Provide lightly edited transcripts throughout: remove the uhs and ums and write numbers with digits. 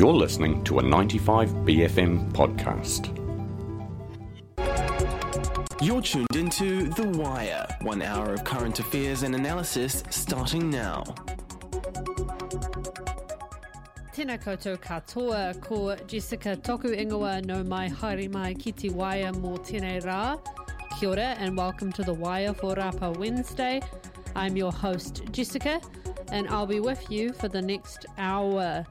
You're listening to a 95BFM podcast. You're tuned into The Wire, 1 hour of current affairs and analysis starting now. Tēnā koutou katoa, ko Jessica toku ingoa no mai haere mai ki te Wire mō tēnei rā. Kia ora and welcome to The Wire for Rapa Wednesday. I'm your host Jessica and I'll be with you for the next hour.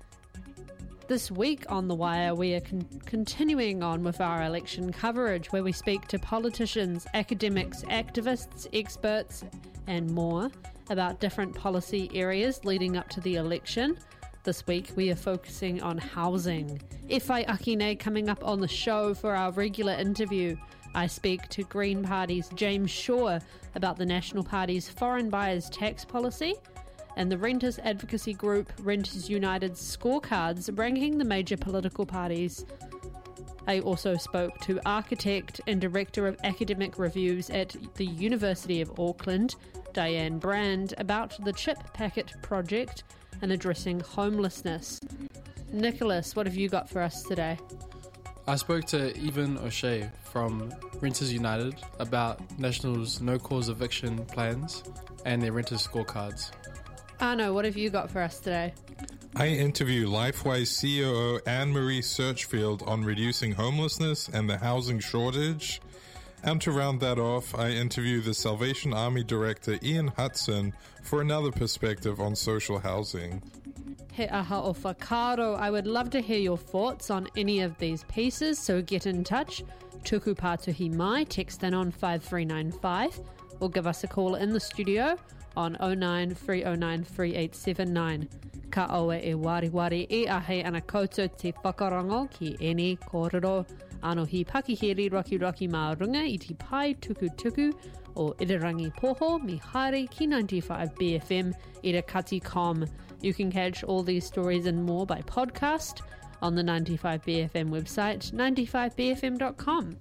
This week on The Wire, we are continuing on with our election coverage where we speak to politicians, academics, activists, experts and more about different policy areas leading up to the election. This week we are focusing on housing. Whai Akine coming up on the show for our regular interview. I speak to Green Party's James Shaw about the National Party's foreign buyers tax policy and the renters advocacy group Renters United's scorecards ranking the major political parties. I also spoke to architect and director of academic reviews at the University of Auckland, Diane Brand, about the Chip Packet project and addressing homelessness. Nicholas, what have you got for us today? I spoke to Evan O'Shea from Renters United about National's no-cause eviction plans and their renters scorecards. Arno, what have you got for us today? I interview Lifeway's COO Anne-Marie Searchfield on reducing homelessness and the housing shortage. And to round that off, I interview the Salvation Army director Ian Hudson for another perspective on social housing. He aha o whakaaro. I would love to hear your thoughts on any of these pieces, so get in touch. Tuku pātuhi mai, text in on 5395, or give us a call in the studio on 09 3879. Ka aue e wari e ahe ana koutou te whakarongo ki eni kōrero. Ano hi pakihiri roki mā runga i te pai tuku o Irirangi Poho mi haere ki 95BFM Irakati.com. You can catch all these stories and more by podcast on the 95BFM website, 95BFM.com.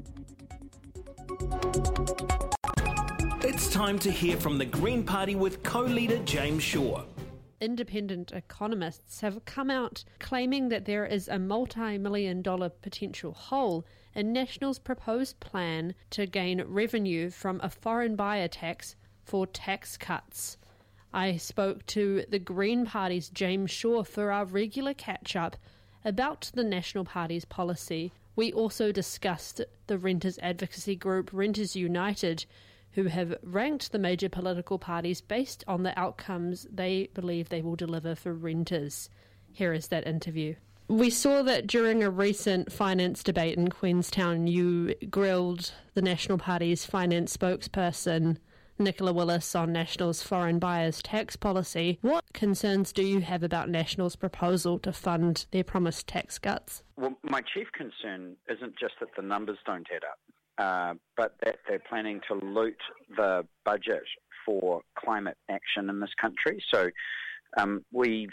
It's time to hear from the Green Party with co-leader James Shaw. Independent economists have come out claiming that there is a multi-million-dollar potential hole in National's proposed plan to gain revenue from a foreign buyer tax for tax cuts. I spoke to the Green Party's James Shaw for our regular catch-up about the National Party's policy. We also discussed the renters advocacy group Renters United, who have ranked the major political parties based on the outcomes they believe they will deliver for renters. Here is that interview. We saw that during a recent finance debate in Queenstown, you grilled the National Party's finance spokesperson, Nicola Willis, on National's foreign buyers tax policy. What concerns do you have about National's proposal to fund their promised tax cuts? Well, my chief concern isn't just that the numbers don't add up, but that they're planning to loot the budget for climate action in this country. So I'm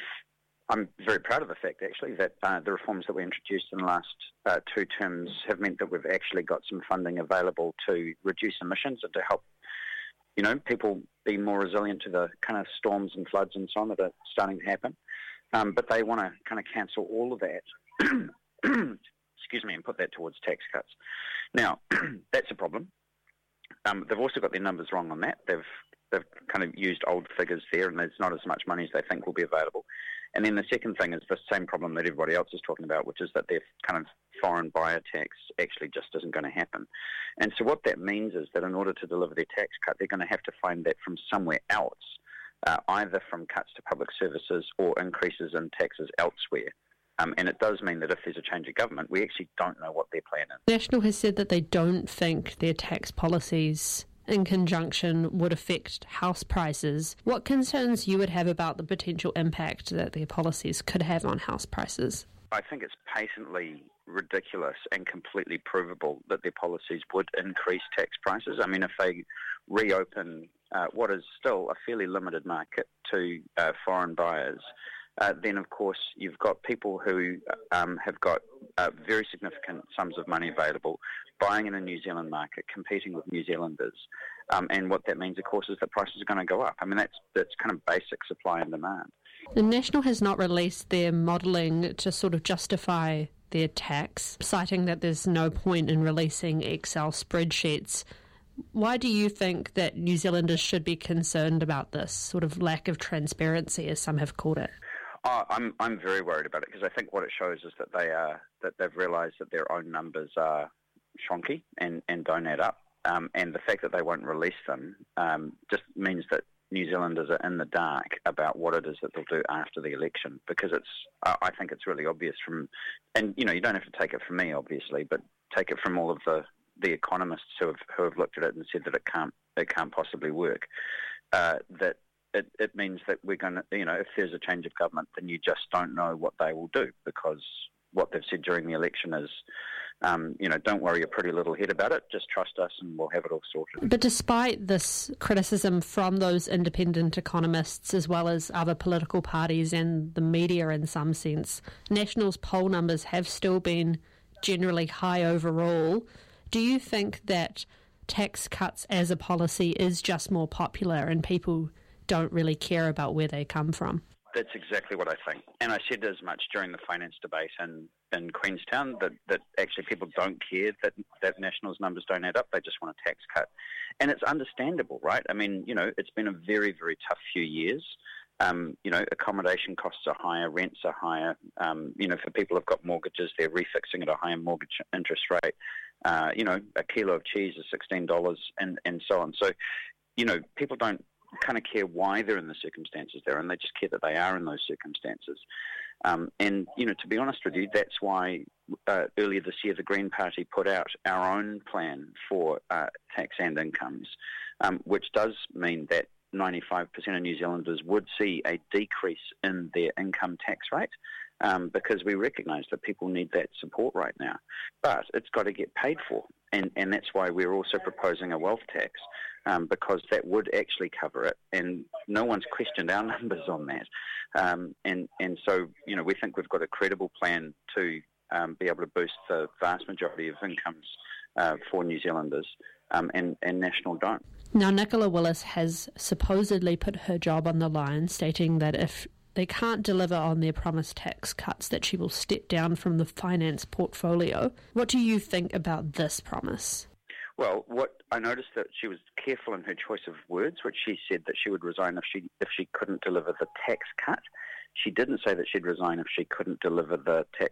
very proud of the fact, actually, that the reforms that we introduced in the last 2 terms have meant that we've actually got some funding available to reduce emissions and to help, people be more resilient to the kind of storms and floods and so on that are starting to happen. But they want to kind of cancel all of that, and put that towards tax cuts. Now, that's a problem. They've also got their numbers wrong on that. They've kind of used old figures there, and there's not as much money as they think will be available. And then the second thing is the same problem that everybody else is talking about, which is that their kind of foreign buyer tax actually just isn't going to happen. And so what that means is that in order to deliver their tax cut, they're going to have to find that from somewhere else, either from cuts to public services or increases in taxes elsewhere. And it does mean that if there's a change of government, we actually don't know what their plan is. National has said that they don't think their tax policies in conjunction would affect house prices. What concerns you would have about the potential impact that their policies could have on house prices? I think it's patently ridiculous and completely provable that their policies would increase tax prices. I mean, if they reopen what is still a fairly limited market to foreign buyers, then of course you've got people who have got very significant sums of money available, buying in a New Zealand market, competing with New Zealanders. And what that means, of course, is that prices are going to go up. I mean, that's kind of basic supply and demand. The National has not released their modelling to sort of justify their tax, citing that there's no point in releasing Excel spreadsheets. Why do you think that New Zealanders should be concerned about this sort of lack of transparency, as some have called it? I'm very worried about it because I think what it shows is that they've realised that their own numbers are shonky and don't add up, and the fact that they won't release them just means that New Zealanders are in the dark about what it is that they'll do after the election, because I think it's really obvious and you don't have to take it from me obviously, but take it from all of the economists who have looked at it and said that it can't possibly work. That it means that we're going to, if there's a change of government, then you just don't know what they will do, because what they've said during the election is, don't worry your pretty little head about it, just trust us and we'll have it all sorted. But despite this criticism from those independent economists, as well as other political parties and the media in some sense, National's poll numbers have still been generally high overall. Do you think that tax cuts as a policy is just more popular and people don't really care about where they come from? That's exactly what I think. And I said as much during the finance debate in Queenstown, that actually people don't care that National's numbers don't add up. They just want a tax cut. And it's understandable, right? I mean, it's been a very, very tough few years. Accommodation costs are higher, rents are higher. For people who've got mortgages, they're refixing at a higher mortgage interest rate. A kilo of cheese is $16 and so on. So, people don't kind of care why they're in the circumstances they're in. They just care that they are in those circumstances. To be honest with you, that's why earlier this year the Green Party put out our own plan for tax and incomes, which does mean that 95% of New Zealanders would see a decrease in their income tax rate, because we recognise that people need that support right now. But it's got to get paid for, and that's why we're also proposing a wealth tax, because that would actually cover it, and no one's questioned our numbers on that. And so, we think we've got a credible plan to be able to boost the vast majority of incomes for New Zealanders, and National don't. Now, Nicola Willis has supposedly put her job on the line, stating that if they can't deliver on their promised tax cuts, that she will step down from the finance portfolio. What do you think about this promise? Well, what I noticed that she was careful in her choice of words, which she said that she would resign if she couldn't deliver the tax cut. She didn't say that she'd resign if she couldn't deliver the tax,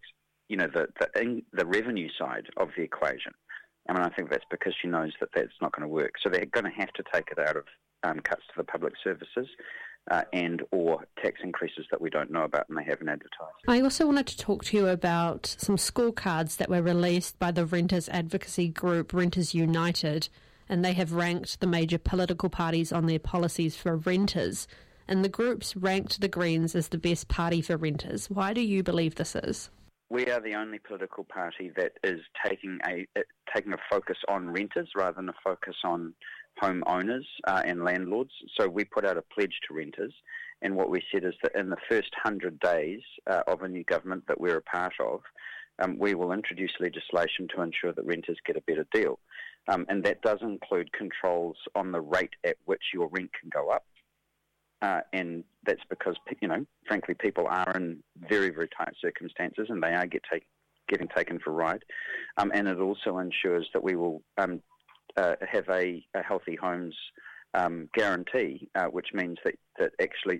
the revenue side of the equation. I think that's because she knows that that's not going to work. So they're going to have to take it out of cuts to the public services and or tax increases that we don't know about and they haven't advertised. I also wanted to talk to you about some scorecards that were released by the renters advocacy group Renters United, and they have ranked the major political parties on their policies for renters. And the groups ranked the Greens as the best party for renters. Why do you believe this is? We are the only political party that is taking a focus on renters rather than a focus on homeowners and landlords. So we put out a pledge to renters, and what we said is that in the first 100 days of a new government that we're a part of, we will introduce legislation to ensure that renters get a better deal. And that does include controls on the rate at which your rent can go up. And that's because, frankly, people are in very, very tight circumstances and they are getting taken for a ride. And it also ensures that we will have a healthy homes guarantee, which means that actually,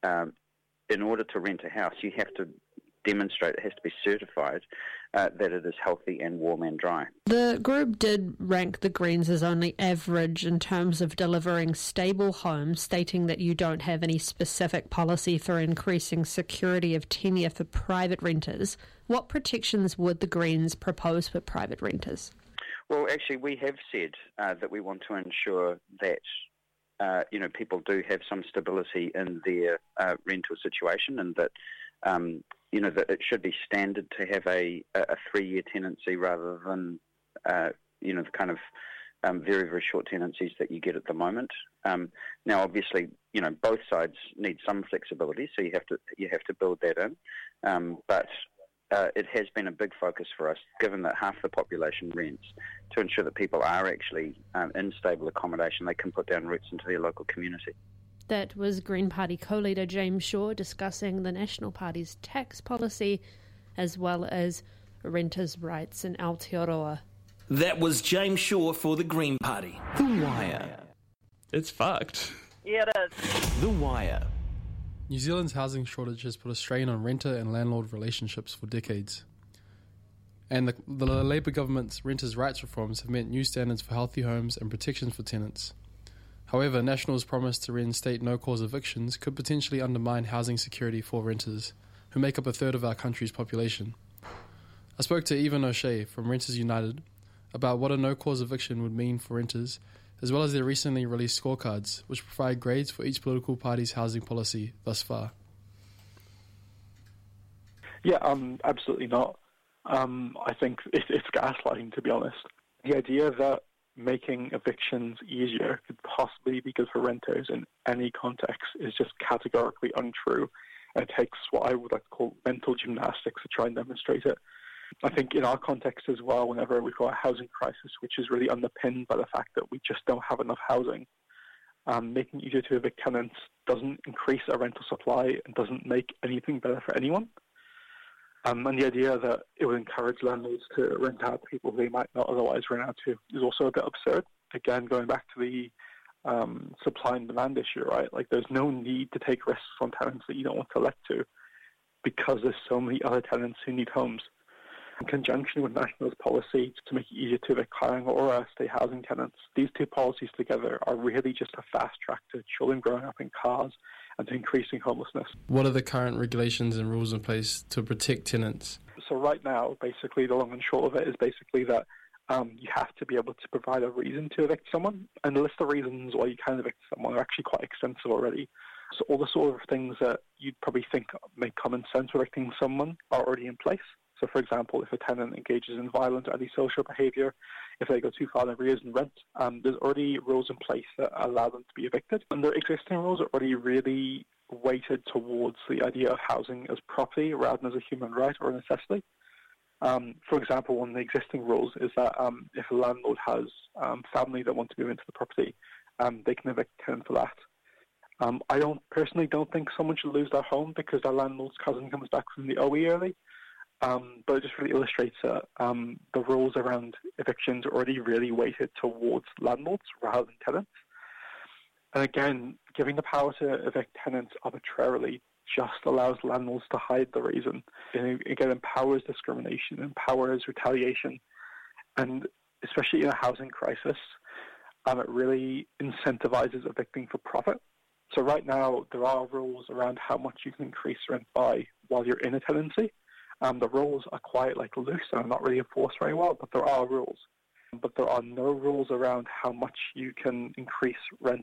in order to rent a house, you have to demonstrate, it has to be certified that it is healthy and warm and dry. The group did rank the Greens as only average in terms of delivering stable homes, stating that you don't have any specific policy for increasing security of tenure for private renters. What protections would the Greens propose for private renters? Well, actually, we have said that we want to ensure that people do have some stability in their rental situation, and that that it should be standard to have a 3-year tenancy rather than the kind of very, very short tenancies that you get at the moment. Now, obviously, both sides need some flexibility, so you have to build that in. But it has been a big focus for us, given that half the population rents, to ensure that people are actually in stable accommodation. They can put down roots into their local community. That was Green Party co-leader James Shaw discussing the National Party's tax policy as well as renters' rights in Aotearoa. That was James Shaw for the Green Party. The Wire. It's fucked. Yeah, it is. The Wire. New Zealand's housing shortage has put a strain on renter and landlord relationships for decades. And the Labour government's renters' rights reforms have meant new standards for healthy homes and protections for tenants. However, National's promise to reinstate no-cause evictions could potentially undermine housing security for renters, who make up a third of our country's population. I spoke to Evan O'Shea from Renters United about what a no-cause eviction would mean for renters, as well as their recently released scorecards, which provide grades for each political party's housing policy thus far. Yeah, absolutely not. I think it's gaslighting, to be honest. The idea that making evictions easier could possibly be good for renters in any context is just categorically untrue. And it takes what I would like to call mental gymnastics to try and demonstrate it. I think in our context as well, whenever we've got a housing crisis, which is really underpinned by the fact that we just don't have enough housing, making it easier to evict tenants doesn't increase our rental supply and doesn't make anything better for anyone. And the idea that it would encourage landlords to rent out to people they might not otherwise rent out to is also a bit absurd. Again, going back to the supply and demand issue, right? Like, there's no need to take risks on tenants that you don't want to let to because there's so many other tenants who need homes. In conjunction with National's policy to make it easier to evict hiring or state housing tenants, these two policies together are really just a fast track to children growing up in cars and to increasing homelessness. What are the current regulations and rules in place to protect tenants? So right now, basically, the long and short of it is basically that you have to be able to provide a reason to evict someone, and the list of reasons why you can evict someone are actually quite extensive already. So all the sort of things that you'd probably think make common sense for evicting someone are already in place. So, for example, if a tenant engages in violent or antisocial behaviour, if they go too far in arrears in rent, there's already rules in place that allow them to be evicted. And the existing rules are already really weighted towards the idea of housing as property rather than as a human right or a necessity. For example, one of the existing rules is that if a landlord has family that want to move into the property, they can evict a tenant for that. I personally don't think someone should lose their home because their landlord's cousin comes back from the OE early. But it just really illustrates that the rules around evictions are already really weighted towards landlords rather than tenants. And again, giving the power to evict tenants arbitrarily just allows landlords to hide the reason. And again, empowers discrimination, empowers retaliation. And especially in a housing crisis, it really incentivizes evicting for profit. So right now, there are rules around how much you can increase rent by while you're in a tenancy. The rules are quite loose and are not really enforced very well, but there are rules. But there are no rules around how much you can increase rent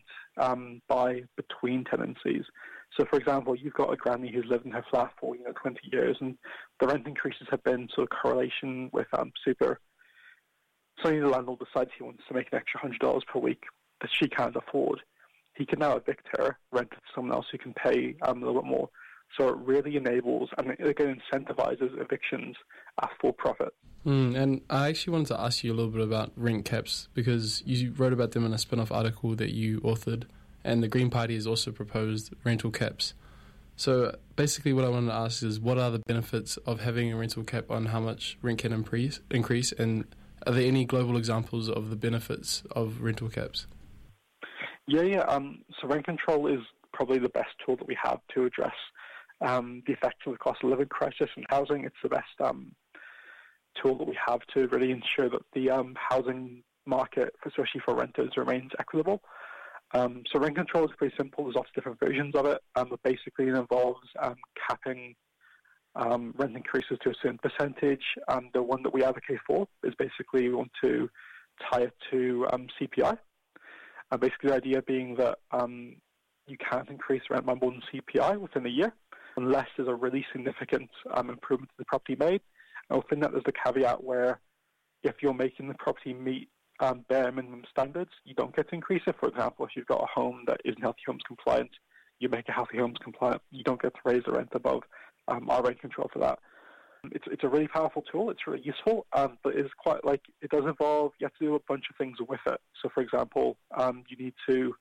by between tenancies. So, for example, you've got a granny who's lived in her flat for 20 years, and the rent increases have been sort of correlation with super. Suddenly the landlord decides he wants to make an extra $100 per week that she can't afford. He can now evict her, rent it to someone else who can pay a little bit more. So it really enables and again incentivizes evictions for profit. And I actually wanted to ask you a little bit about rent caps because you wrote about them in a spin-off article that you authored, and the Green Party has also proposed rental caps. So basically what I wanted to ask is, what are the benefits of having a rental cap on how much rent can increase, and are there any global examples of the benefits of rental caps? Yeah. So rent control is probably the best tool that we have to address the effects of the cost of living crisis in housing. It's the best tool that we have to really ensure that the housing market, especially for renters, remains equitable. So rent control is pretty simple. There's lots of different versions of it, but basically it involves capping rent increases to a certain percentage. The one that we advocate for is basically we want to tie it to CPI. Basically the idea being that you can't increase rent by more than CPI within a year unless there's a really significant improvement to the property made. And within that, there's the caveat where if you're making the property meet bare minimum standards, you don't get to increase it. For example, if you've got a home that isn't Healthy Homes compliant, you make a Healthy Homes compliant, you don't get to raise the rent above our rent control for that. It's a really powerful tool. It's really useful, but it's quite it does involve, you have to do a bunch of things with it. So, for example, you need to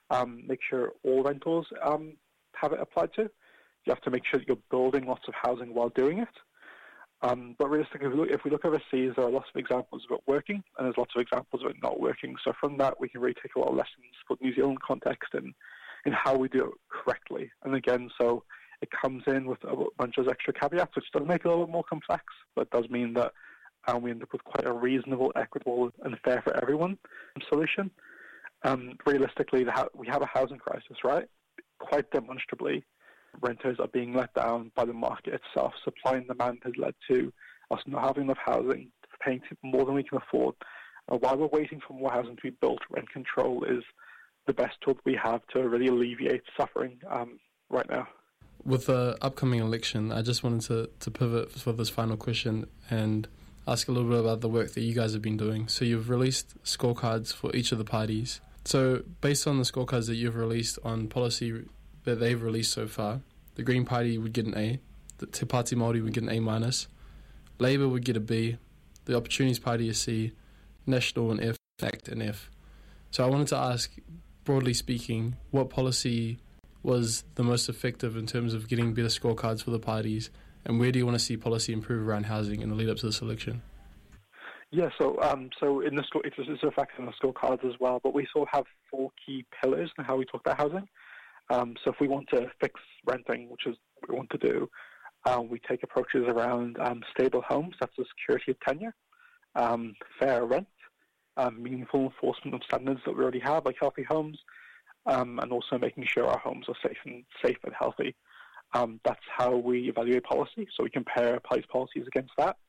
make sure all rentals have it applied to. You have to make sure that you're building lots of housing while doing it. But realistically, if we look overseas, there are lots of examples of it working, and there's lots of examples of it not working. So from that, we can really take a lot of lessons for New Zealand context in how we do it correctly. And again, so it comes in with a bunch of extra caveats, which does make it a little bit more complex, but does mean that we end up with quite a reasonable, equitable, and fair for everyone solution. Realistically, we have a housing crisis, right? Quite demonstrably, renters are being let down by the market itself. Supply and demand has led to us not having enough housing, paying more than we can afford. While we're waiting for more housing to be built, rent control is the best tool that we have to really alleviate suffering right now. With the upcoming election, I just wanted to pivot for this final question and ask a little bit about the work that you guys have been doing. So you've released scorecards for each of the parties. So based on the scorecards that you've released on policy that they've released so far, the Green Party would get an A, the Te Pāti Māori would get an A-, Labour would get a B, the Opportunities Party a C, National an F, ACT an F. So I wanted to ask, broadly speaking, what policy was the most effective in terms of getting better scorecards for the parties, and where do you want to see policy improve around housing in the lead up to this election? Yeah, so in the score, it's a fact in the scorecards as well, but we sort of have 4 key pillars in how we talk about housing. So if we want to fix renting, which is what we want to do, we take approaches around stable homes, that's the security of tenure, fair rent, meaningful enforcement of standards that we already have, like healthy homes, and also making sure our homes are safe and healthy. That's how we evaluate policy, so we compare policies against that.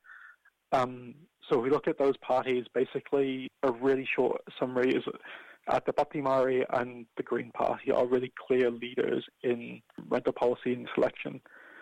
So if we look at those parties, basically a really short summary is Te Pāti Māori and the Green Party are really clear leaders in rental policy and selection.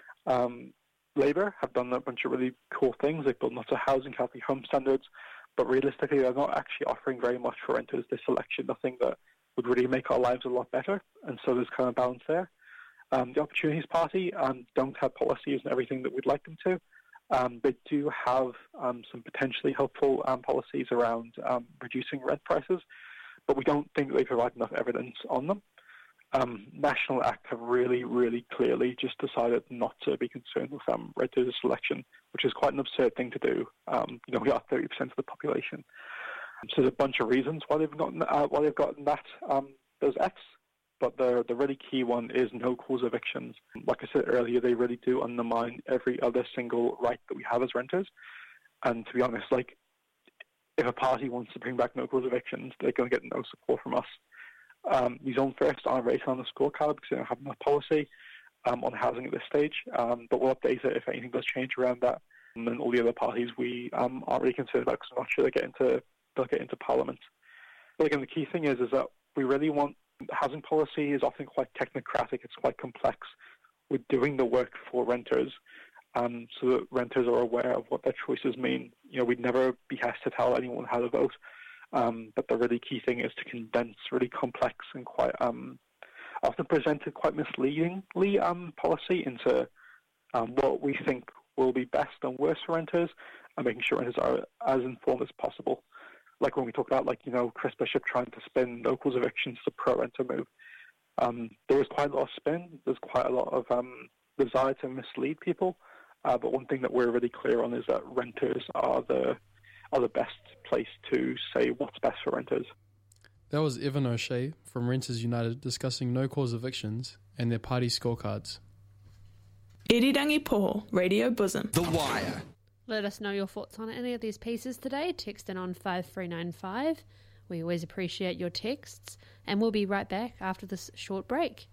Labour have done a bunch of really cool things. They've built lots of housing, healthy home standards, but realistically they're not actually offering very much for renters this election, nothing that would really make our lives a lot better, and so there's kind of balance there. The Opportunities Party don't have policies and everything that we'd like them to. They do have some potentially helpful policies around reducing rent prices, but we don't think they provide enough evidence on them. National ACT have really, really clearly just decided not to be concerned with renters selection, which is quite an absurd thing to do. We are 30% of the population. So there's a bunch of reasons why they've gotten that those Fs, but the really key one is no-cause evictions. Like I said earlier, they really do undermine every other single right that we have as renters. And to be honest, if a party wants to bring back no-cause evictions, they're going to get no support from us. New Zealand First aren't rated on the scorecard because they don't have enough policy on housing at this stage, but we'll update it if anything does change around that. And then all the other parties we aren't really concerned about because I'm not sure they'll get into Parliament. But again, the key thing is that we really want housing policy is often quite technocratic, it's quite complex. We're doing the work for renters so that renters are aware of what their choices mean. We'd never be asked to tell anyone how to vote, but the really key thing is to condense really complex and quite often presented quite misleadingly policy into what we think will be best and worst for renters, and making sure renters are as informed as possible. Like when we talk about, Chris Bishop trying to spin no-cause evictions to pro-renter move, there is quite a lot of spin. There's quite a lot of desire to mislead people. But one thing that we're really clear on is that renters are the best place to say what's best for renters. That was Evan O'Shea from Renters United discussing no-cause evictions and their party scorecards. Irirangi Poho, Radio Bosom. The Wire. Let us know your thoughts on any of these pieces today. Text in on 5395. We always appreciate your texts. And we'll be right back after this short break.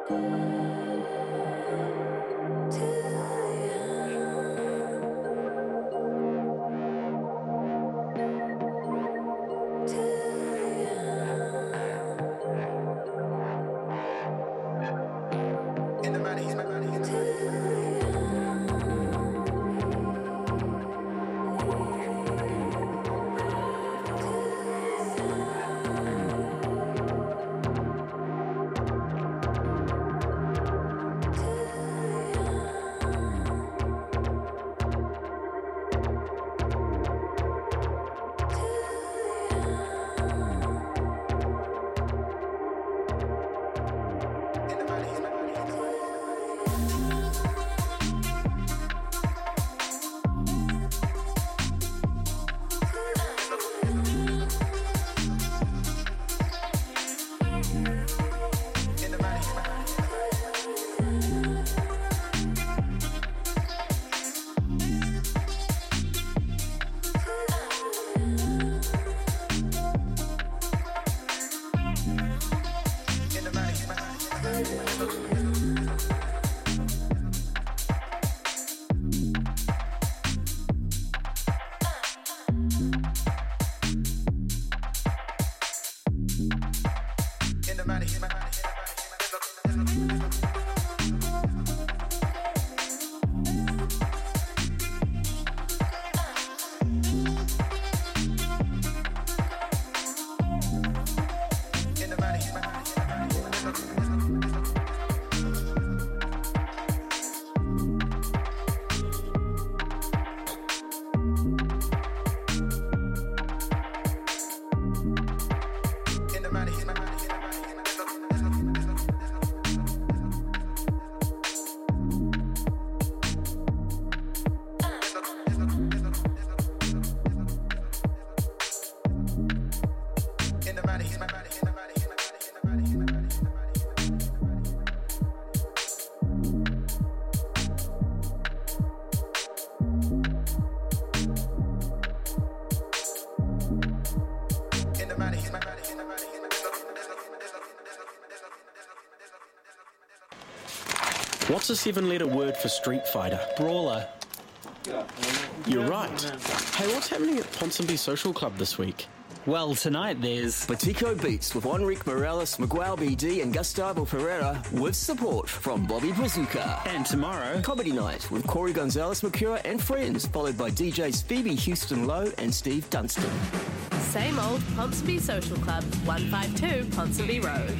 What's a 7-letter word for Street Fighter? Brawler. You're right. Hey, what's happening at Ponsonby Social Club this week? Well, tonight there's Batico Beats with Enrique Morales, Miguel BD and Gustavo Pereira with support from Bobby Brazuca. And tomorrow, Comedy Night with Corey Gonzalez Mercura and friends, followed by DJs Phoebe Houston Lowe and Steve Dunstan. Same old Ponsonby Social Club, 152 Ponsonby Road.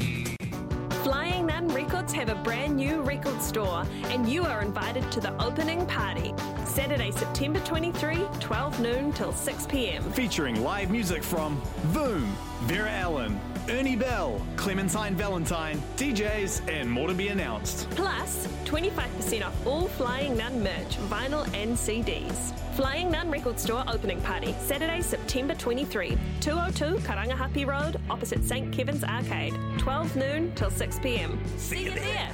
Flying Nun Records have a brand new record store and you are invited to the opening party. Saturday, September 23, 12 noon till 6 p.m. Featuring live music from Voom, Vera Allen, Ernie Bell, Clementine Valentine, DJs, and more to be announced. Plus, 25% off all Flying Nun merch, vinyl and CDs. Flying Nun Record Store opening party, Saturday, September 23, 202 Karangahape Road, opposite St. Kevin's Arcade, 12 noon till 6 p.m. See you there.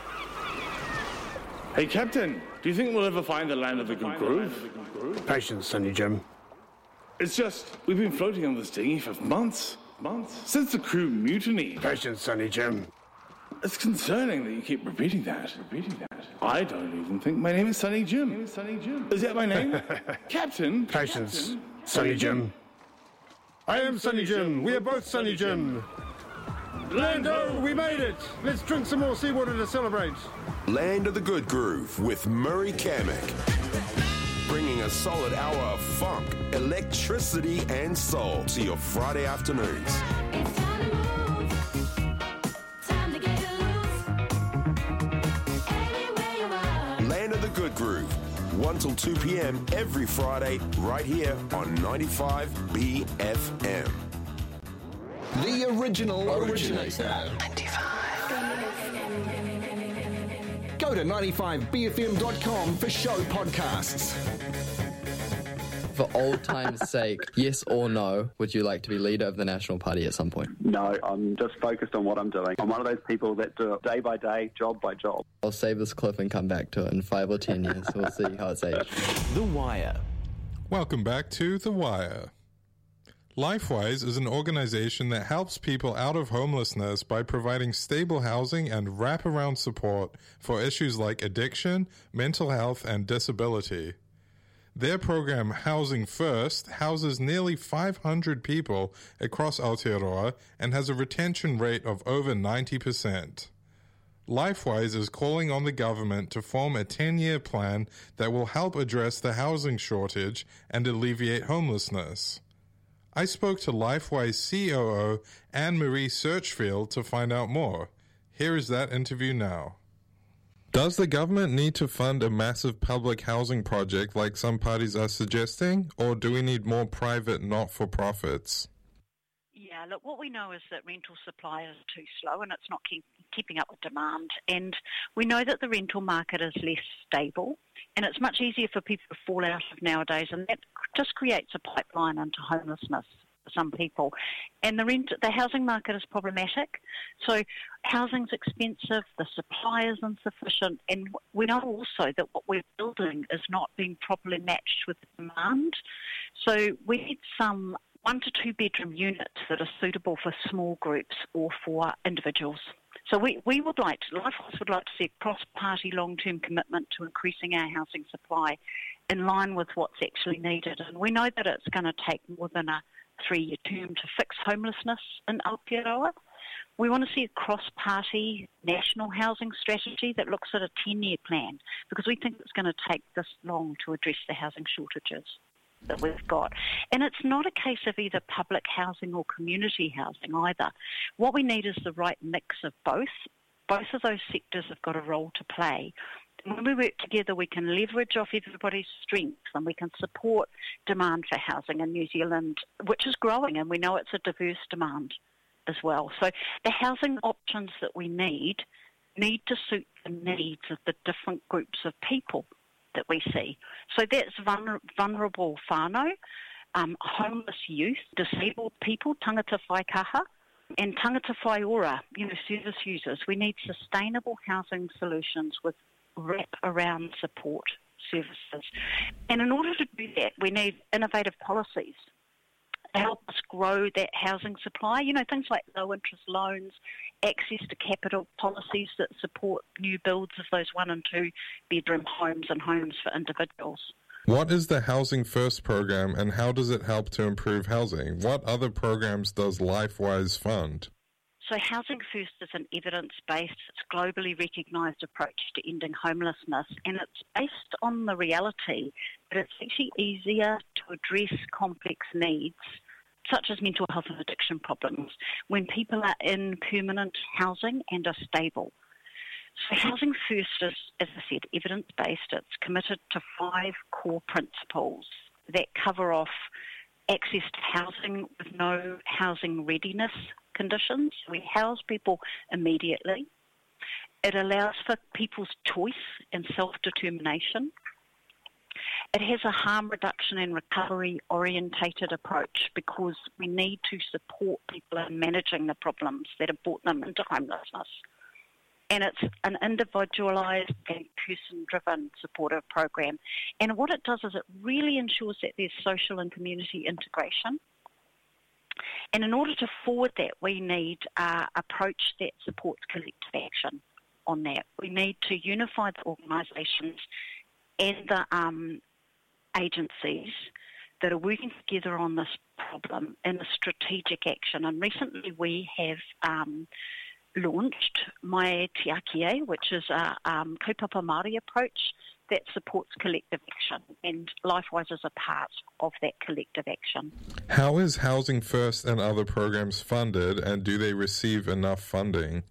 Hey, Captain, do you think we'll ever find the land of the good groove? Patience, Sonny Jim. It's just, we've been floating on this dinghy for months. Since the crew mutiny. Patience, Sonny Jim. It's concerning that you keep repeating that. I don't even think my name is Sonny Jim. Is that my name? Captain? Patience, Sonny Jim. I am Sonny Jim. We are both Sonny Jim. Lando, we made it. Let's drink some more seawater to celebrate. Land of the Good Groove with Murray Kamek. Bringing a solid hour of funk, electricity and soul to your Friday afternoons. It's time to move. Time to get loose. Anywhere you are. Land of the Good Groove, 1 till 2 p.m. every Friday, right here on 95 BFM. The original originator. 95. Go to 95bfm.com for show podcasts. For old time's sake, yes or no, would you like to be leader of the National Party at some point? No, I'm just focused on what I'm doing. I'm one of those people that do it day by day, job by job. I'll save this clip and come back to it in 5 or 10 years. We'll see how it's aged. The Wire. Welcome back to The Wire. LifeWise is an organization that helps people out of homelessness by providing stable housing and wraparound support for issues like addiction, mental health, and disability. Their program, Housing First, houses nearly 500 people across Aotearoa and has a retention rate of over 90%. LifeWise is calling on the government to form a 10-year plan that will help address the housing shortage and alleviate homelessness. I spoke to LifeWise COO Anne-Marie Searchfield to find out more. Here is that interview now. Does the government need to fund a massive public housing project like some parties are suggesting, or do we need more private not-for-profits? Yeah, look, what we know is that rental supply is too slow and it's not keeping up with demand. And we know that the rental market is less stable and it's much easier for people to fall out of nowadays, and that just creates a pipeline into homelessness for some people. And the housing market is problematic. So housing's expensive, the supply is insufficient, and we know also that what we're building is not being properly matched with the demand. So we need some 1 to 2 bedroom units that are suitable for small groups or for individuals. So we would like to, LifeWise would like to see a cross-party long-term commitment to increasing our housing supply in line with what's actually needed. And we know that it's going to take more than a 3-year term to fix homelessness in Aotearoa. We want to see a cross-party national housing strategy that looks at a 10-year plan, because we think it's going to take this long to address the housing shortages that we've got. And it's not a case of either public housing or community housing either. What we need is the right mix of both. Both of those sectors have got a role to play. And when we work together, we can leverage off everybody's strengths and we can support demand for housing in New Zealand, which is growing, and we know it's a diverse demand as well. So the housing options that we need to suit the needs of the different groups of people that we see. So that's vulnerable whānau, homeless youth, disabled people, tangata whaikaha, and tangata whaiora, service users. We need sustainable housing solutions with wrap-around support services. And in order to do that, we need innovative policies to help us grow that housing supply. Things like low-interest loans, access to capital policies that support new builds of those 1 and 2 bedroom homes and homes for individuals. What is the Housing First program and how does it help to improve housing? What other programs does LifeWise fund? So Housing First is an evidence-based, it's globally recognised approach to ending homelessness, and it's based on the reality that it's actually easier to address complex needs such as mental health and addiction problems when people are in permanent housing and are stable. So Housing First is, as I said, evidence-based. It's committed to 5 core principles that cover off access to housing with no housing readiness conditions. We house people immediately. It allows for people's choice and self-determination. It has a harm reduction and recovery orientated approach because we need to support people in managing the problems that have brought them into homelessness. And it's an individualised and person-driven supportive program. And what it does is it really ensures that there's social and community integration. And in order to forward that, we need an approach that supports collective action on that. We need to unify the organisations and the agencies that are working together on this problem in a strategic action. And recently we have launched Mai Te Akie, which is a kaupapa Māori approach that supports collective action, and LifeWise is a part of that collective action. How is Housing First and other programs funded, and do they receive enough funding?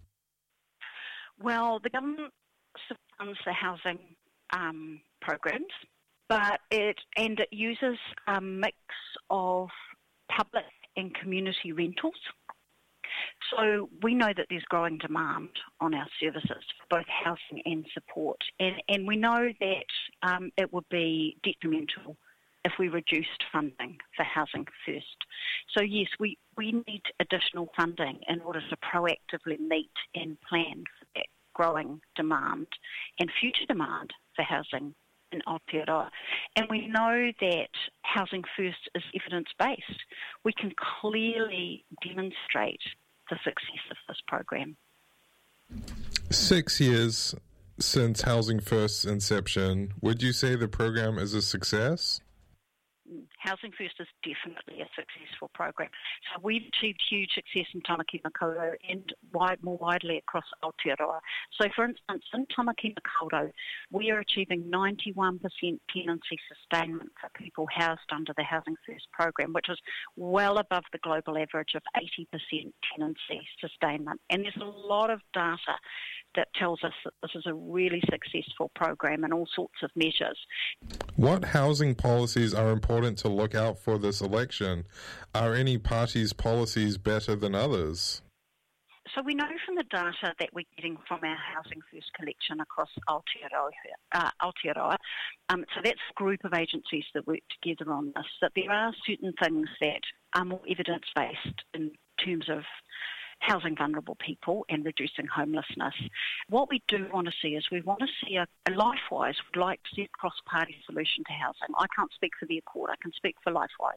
Well, the government funds the housing programs, but it uses a mix of public and community rentals. So we know that there's growing demand on our services for both housing and support. And we know that it would be detrimental if we reduced funding for Housing First. So yes, we need additional funding in order to proactively meet and plan for that growing demand and future demand for housing in Aotearoa. And we know that Housing First is evidence-based. We can clearly demonstrate the success of this program. 6 years since Housing First's inception, would you say the program is a success? Housing First is definitely a successful program. So we've achieved huge success in Tamaki Makaurau and more widely across Aotearoa. So for instance, in Tamaki Makaurau, we are achieving 91% tenancy sustainment for people housed under the Housing First program, which is well above the global average of 80% tenancy sustainment. And there's a lot of data that tells us that this is a really successful program in all sorts of measures. What housing policies are important to look out for this election? Are any parties' policies better than others? So we know from the data that we're getting from our Housing First collection across Aotearoa, so that's a group of agencies that work together on this, that there are certain things that are more evidence-based in terms of housing vulnerable people and reducing homelessness. What we do want to see is we want to see LifeWise would like to see a cross-party solution to housing. I can't speak for the Accord, I can speak for LifeWise.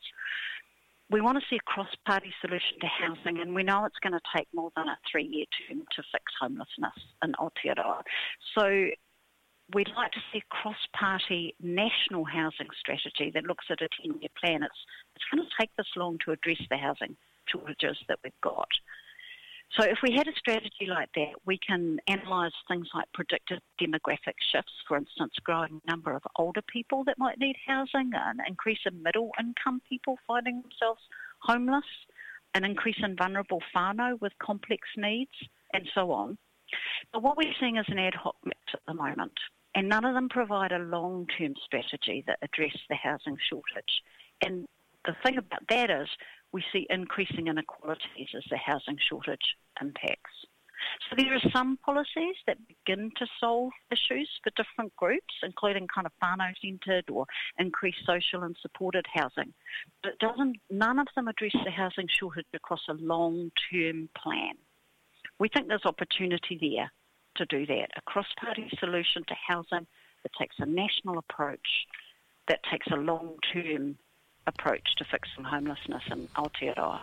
We want to see a cross-party solution to housing, and we know it's going to take more than a 3-year term to fix homelessness in Aotearoa. So we'd like to see a cross-party national housing strategy that looks at a 10-year plan. It's going to take this long to address the housing shortages that we've got. So if we had a strategy like that, we can analyse things like predicted demographic shifts, for instance, growing number of older people that might need housing, an increase in middle-income people finding themselves homeless, an increase in vulnerable whānau with complex needs, and so on. But what we're seeing is an ad hoc mix at the moment, and none of them provide a long-term strategy that address the housing shortage. And the thing about that is we see increasing inequalities as the housing shortage impacts. So there are some policies that begin to solve issues for different groups, including kind of whānau-centred or increased social and supported housing. But none of them address the housing shortage across a long-term plan. We think there's opportunity there to do that, a cross-party solution to housing that takes a national approach, that takes a long-term approach to fixing homelessness in Aotearoa.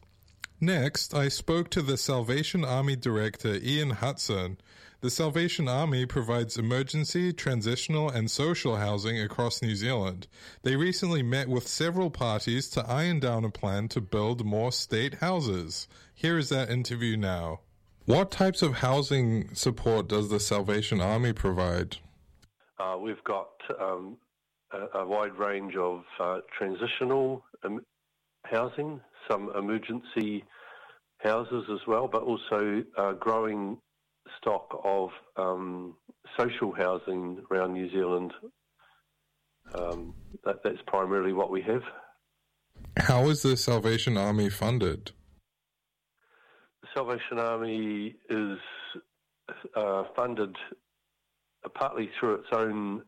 Next, I spoke to the Salvation Army Director, Ian Hudson. The Salvation Army provides emergency, transitional and social housing across New Zealand. They recently met with several parties to iron down a plan to build more state houses. Here is that interview now. What types of housing support does the Salvation Army provide? We've got a wide range of transitional housing, some emergency houses as well, but also growing stock of social housing around New Zealand. That's primarily what we have. How is the Salvation Army funded? The Salvation Army is funded partly through its own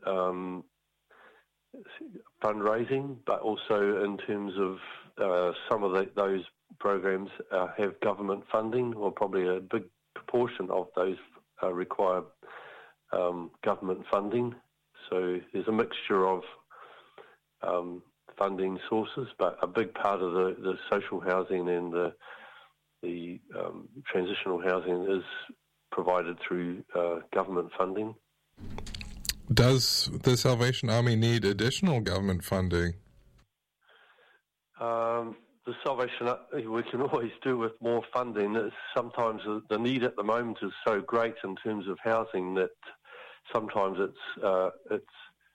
fundraising, but also in terms of some of those programs have government funding, or probably a big proportion of those require government funding. So there's a mixture of funding sources, but a big part of the social housing and the transitional housing is provided through government funding. Does the Salvation Army need additional government funding? The Salvation Army, we can always do with more funding. Sometimes the need at the moment is so great in terms of housing that sometimes it's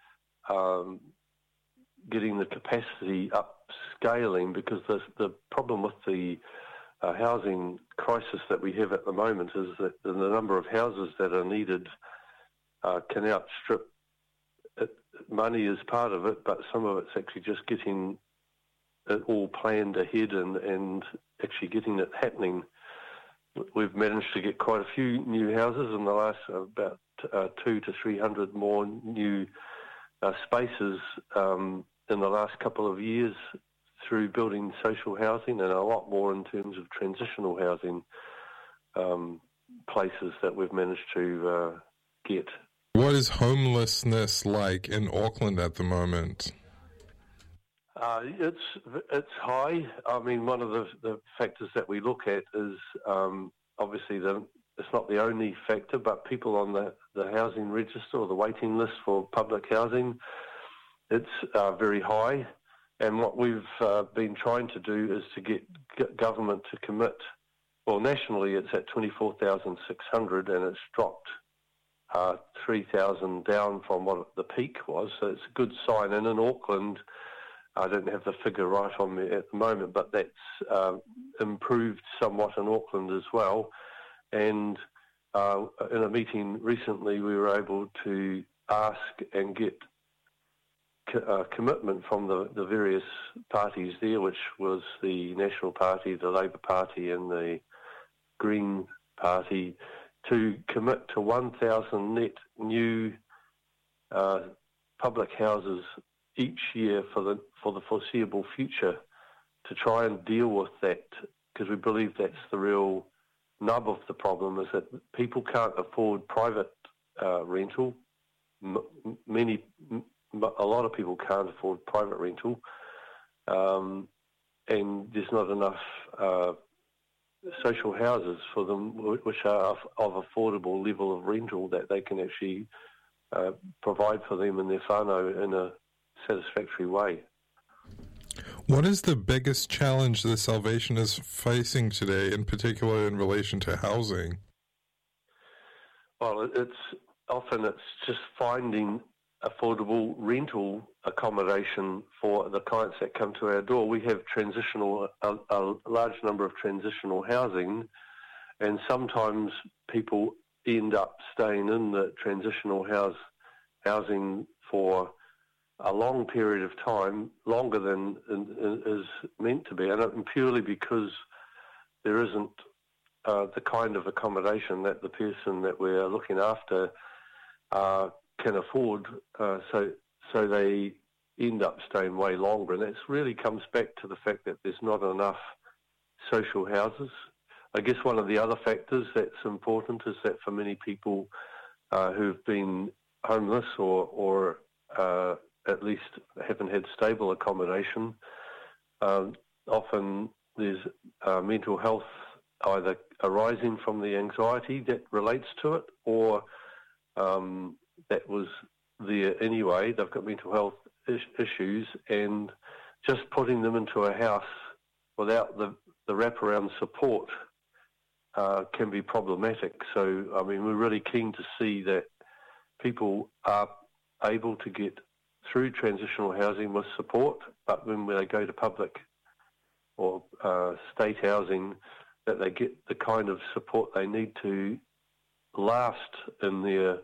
getting the capacity upscaling, because the problem with the housing crisis that we have at the moment is that the number of houses that are needed can outstrip it. Money is part of it, but some of it's actually just getting it all planned ahead and actually getting it happening. We've managed to get quite a few new houses in the last about 200 to 300 more new spaces in the last couple of years through building social housing, and a lot more in terms of transitional housing places that we've managed to get. What is homelessness like in Auckland at the moment? It's high. I mean, one of the factors that we look at is obviously it's not the only factor, but people on the housing register or the waiting list for public housing, it's very high. And what we've been trying to do is to get government to commit. Well, nationally it's at 24,600 and it's dropped 3,000 down from what the peak was. So it's a good sign. And in Auckland, I don't have the figure right on me at the moment, but that's improved somewhat in Auckland as well. And in a meeting recently, we were able to ask and get commitment from the various parties there, which was the National Party, the Labour Party and the Green Party, to commit to 1,000 net new public houses each year for the foreseeable future, to try and deal with that, because we believe that's the real nub of the problem, is that people can't afford private rental. A lot of people can't afford private rental, and there's not enough social houses for them which are of affordable level of rental that they can actually provide for them and their whānau in a satisfactory way. What is the biggest challenge the Salvation is facing today, in particular in relation to housing? Well, it's just finding affordable rental accommodation for the clients that come to our door. We have a large number of transitional housing, and sometimes people end up staying in the transitional housing for a long period of time, longer than is meant to be, and purely because there isn't the kind of accommodation that the person that we're looking after can afford, so they end up staying way longer. And that really comes back to the fact that there's not enough social houses. I guess one of the other factors that's important is that for many people who've been homeless or at least haven't had stable accommodation, often there's mental health either arising from the anxiety that relates to it, or that was there anyway. They've got mental health issues, and just putting them into a house without the wraparound support can be problematic. So, I mean, we're really keen to see that people are able to get through transitional housing with support, but when they go to public or state housing, that they get the kind of support they need to last in their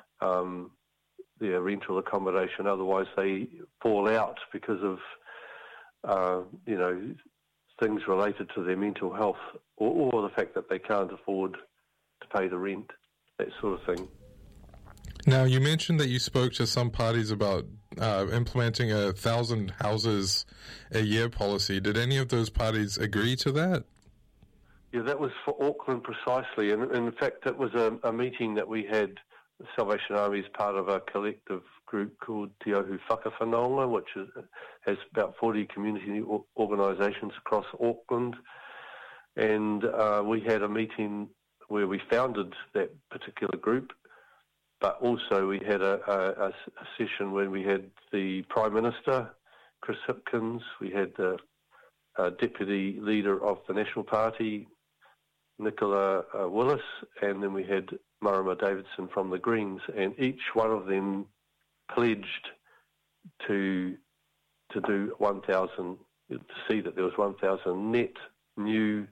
rental accommodation. Otherwise, they fall out because of things related to their mental health, or the fact that they can't afford to pay the rent, that sort of thing. Now, you mentioned that you spoke to some parties about implementing 1,000 houses a year policy. Did any of those parties agree to that? Yeah, that was for Auckland precisely. And in fact, it was a meeting that we had, the Salvation Army is part of a collective group called Te Ohu Whakawhanaunga, which has about 40 community organisations across Auckland. And we had a meeting where we founded that particular group, but also we had a session when we had the Prime Minister, Chris Hipkins, we had the Deputy Leader of the National Party, Nicola Willis, and then we had Marama Davidson from the Greens, and each one of them pledged to do 1,000, to see that there was 1,000 net new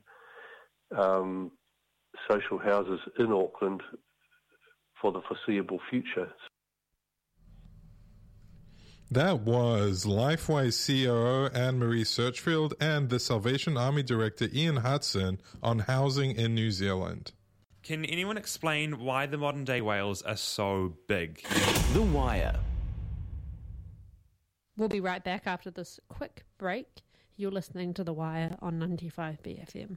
social houses in Auckland for the foreseeable future. That was Lifeway COO Anne-Marie Searchfield and the Salvation Army Director Ian Hudson on housing in New Zealand. Can anyone explain why the modern-day whales are so big? The Wire. We'll be right back after this quick break. You're listening to The Wire on 95 BFM.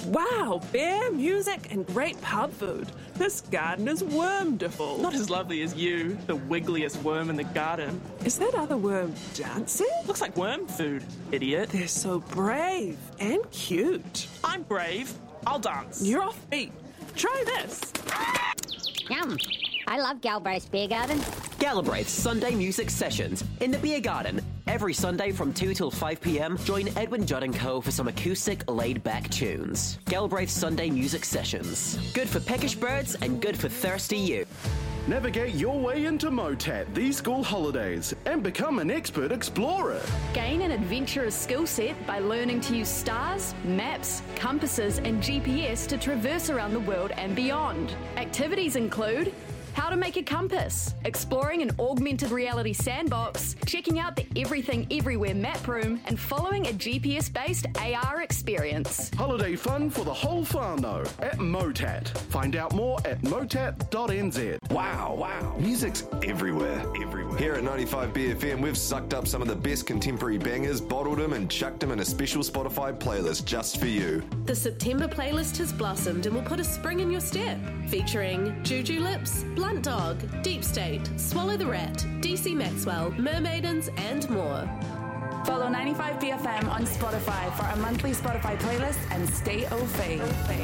Wow, beer, music, and great pub food. This garden is wormdiful. Not as lovely as you, the wiggliest worm in the garden. Is that other worm dancing? Looks like worm food, idiot. They're so brave and cute. I'm brave. I'll dance. You're offbeat. Try this. Yum. I love Galbraith's Beer Garden. Galbraith's Sunday Music Sessions in the Beer Garden. Every Sunday from 2 till 5 p.m, join Edwin Judd & Co. for some acoustic, laid-back tunes. Galbraith's Sunday Music Sessions. Good for peckish birds and good for thirsty you. Navigate your way into Motat these school holidays and become an expert explorer. Gain an adventurous skill set by learning to use stars, maps, compasses and GPS to traverse around the world and beyond. Activities include how to make a compass, exploring an augmented reality sandbox, checking out the Everything Everywhere map room, and following a GPS-based AR experience. Holiday fun for the whole whānau at Motat. Find out more at motat.nz. Wow. Music's everywhere. Here at 95BFM, we've sucked up some of the best contemporary bangers, bottled them and chucked them in a special Spotify playlist just for you. The September playlist has blossomed and will put a spring in your step, featuring Juju Lips, Blunt Dog, Deep State, Swallow the Rat, DC Maxwell, Mermaidens, and more. Follow 95BFM on Spotify for a monthly Spotify playlist and stay au fait.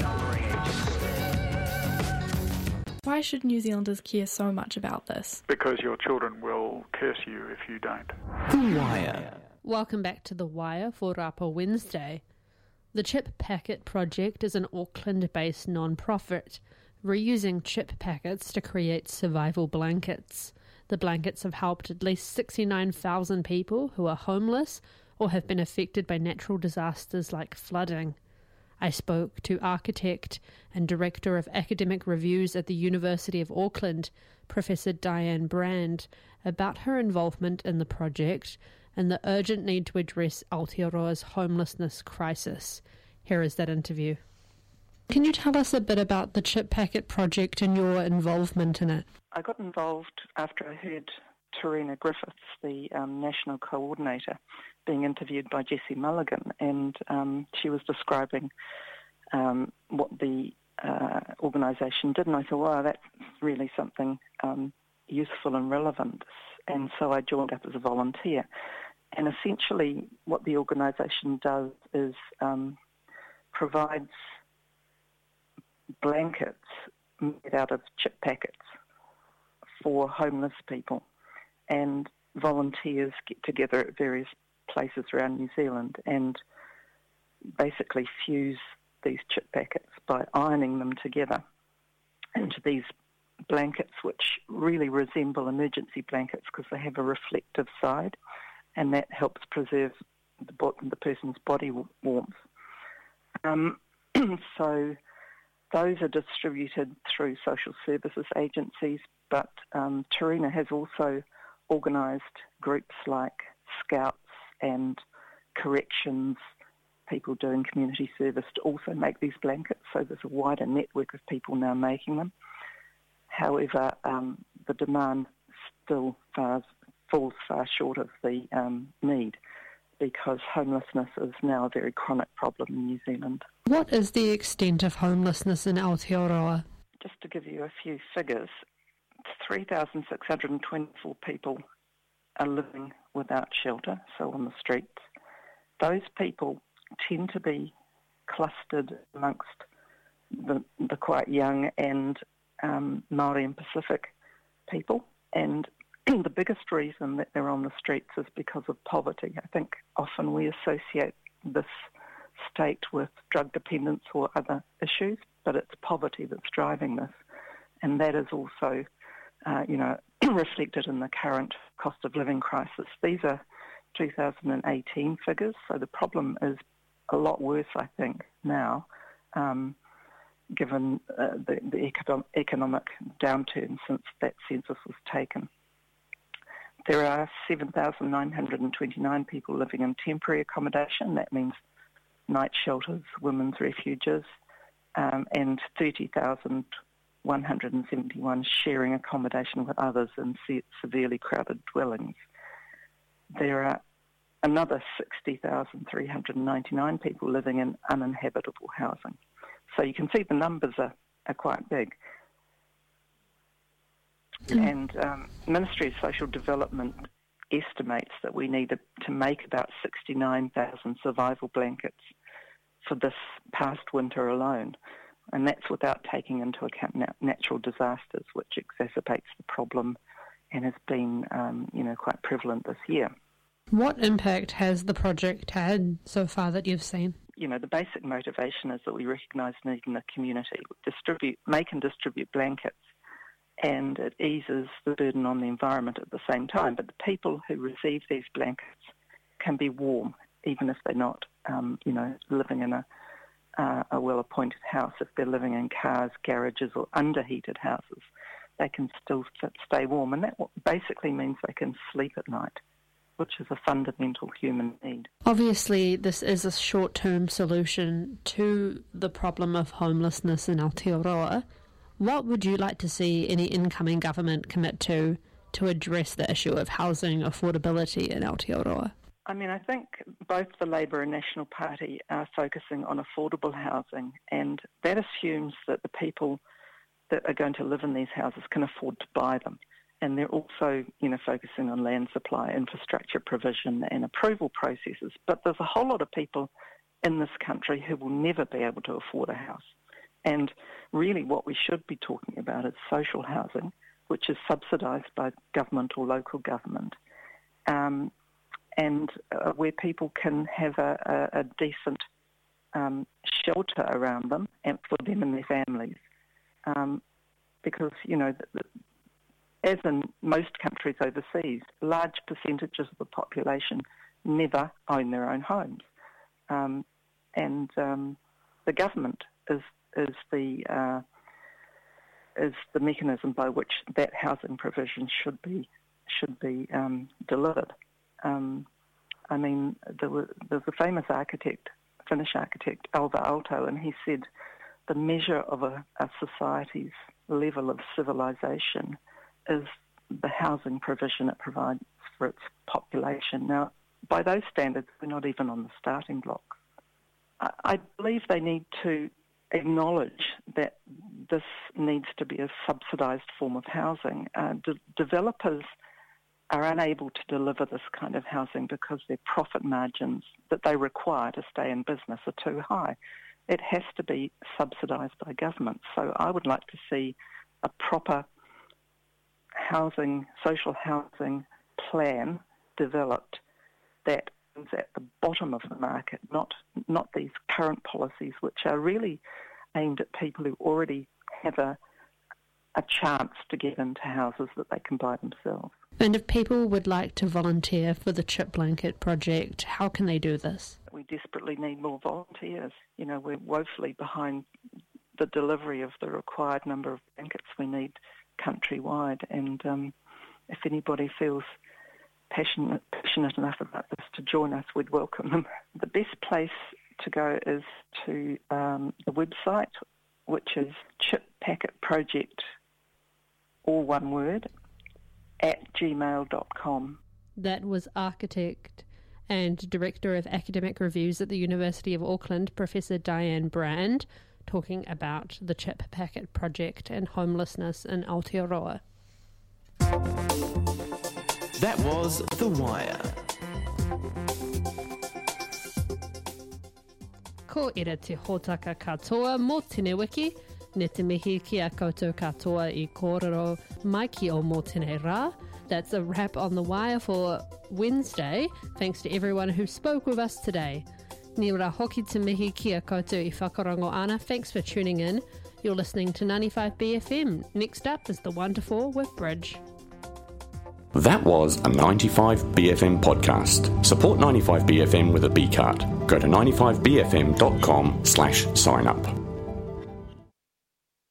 Why should New Zealanders care so much about this? Because your children will curse you if you don't. The Wire. Welcome back to The Wire for Rapa Wednesday. The Chip Packet Project is an Auckland-based non-profit, reusing chip packets to create survival blankets. The blankets have helped at least 69,000 people who are homeless or have been affected by natural disasters like flooding. I spoke to architect and director of academic reviews at the University of Auckland, Professor Diane Brand, about her involvement in the project and the urgent need to address Aotearoa's homelessness crisis. Here is that interview. Can you tell us a bit about the Chip Packet Project and your involvement in it? I got involved after I heard Tarina Griffiths, the national coordinator, being interviewed by Jessie Mulligan, and she was describing what the organisation did, and I thought, wow, that's really something useful and relevant, and so I joined up as a volunteer. And essentially what the organisation does is provides blankets made out of chip packets for homeless people, and volunteers get together at various places around New Zealand and basically fuse these chip packets by ironing them together into these blankets, which really resemble emergency blankets because they have a reflective side, and that helps preserve the person's body warmth. So those are distributed through social services agencies, but Tarina has also organised groups like Scouts and Corrections, people doing community service, to also make these blankets, so there's a wider network of people now making them. However, the demand still falls far short of the need, because homelessness is now a very chronic problem in New Zealand. What is the extent of homelessness in Aotearoa? Just to give you a few figures, 3,624 people are living without shelter, so on the streets. Those people tend to be clustered amongst the quite young and Māori and Pacific people, and the biggest reason that they're on the streets is because of poverty. I think often we associate this state with drug dependence or other issues, but it's poverty that's driving this, and that is also, reflected in the current cost of living crisis. These are 2018 figures, so the problem is a lot worse, I think, now, given the economic downturn since that census was taken. There are 7,929 people living in temporary accommodation. That means night shelters, women's refuges, and 30,171 sharing accommodation with others in severely crowded dwellings. There are another 60,399 people living in uninhabitable housing. So you can see the numbers are quite big. And Ministry of Social Development estimates that we need to make about 69,000 survival blankets for this past winter alone. And that's without taking into account natural disasters, which exacerbates the problem and has been, quite prevalent this year. What impact has the project had so far that you've seen? The basic motivation is that we recognise need in the community. Make and distribute blankets, and it eases the burden on the environment at the same time. But the people who receive these blankets can be warm, even if they're not, living in a well-appointed house. If they're living in cars, garages, or underheated houses, they can still stay warm. And that basically means they can sleep at night, which is a fundamental human need. Obviously, this is a short-term solution to the problem of homelessness in Aotearoa. What would you like to see any incoming government commit to address the issue of housing affordability in Aotearoa? I think both the Labour and National Party are focusing on affordable housing, and that assumes that the people that are going to live in these houses can afford to buy them. And they're also, focusing on land supply, infrastructure provision and approval processes. But there's a whole lot of people in this country who will never be able to afford a house. And really what we should be talking about is social housing, which is subsidised by government or local government, and where people can have a decent shelter around them and for them and their families. Because, as in most countries overseas, large percentages of the population never own their own homes. The government is the mechanism by which that housing provision should be delivered. There's a famous Finnish architect, Alvar Aalto, and he said the measure of a society's level of civilization is the housing provision it provides for its population. Now, by those standards, we're not even on the starting block. I believe they need to acknowledge that this needs to be a subsidised form of housing. Developers are unable to deliver this kind of housing because their profit margins that they require to stay in business are too high. It has to be subsidised by government. So I would like to see a proper social housing plan developed that is at the bottom of the market, not these current policies which are really aimed at people who already have a chance to get into houses that they can buy themselves. And if people would like to volunteer for the Chip Blanket project, how can they do this? We desperately need more volunteers. We're woefully behind the delivery of the required number of blankets we need countrywide. And if anybody feels passionate enough about this to join us, we'd welcome them. The best place to go is to the website, which is chippacketproject, all one word, @gmail.com. That was architect and Director of Academic Reviews at the University of Auckland, Professor Diane Brand, talking about the Chip Packet Project and homelessness in Aotearoa. That was The Wire. Ko ira te hōtaka katoa mō tēnei wiki, ne te mihi ki a koutou katoa I kōrero mai ki o mō tēnei rā. That's a wrap on The Wire for Wednesday. Thanks to everyone who spoke with us today. Ni ora hoki te mihi ki a koutou I whakarongo ana. Thanks for tuning in. You're listening to 95BFM. Next up is The Wonderful with Bridge. That was a 95BFM podcast. Support 95BFM with a B card. Go to 95bfm.com/sign up.